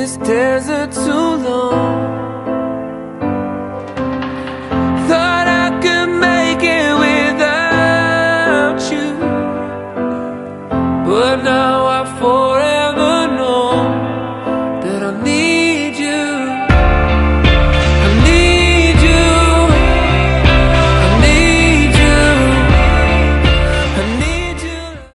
this desert too long. Thought I could make it without you, but not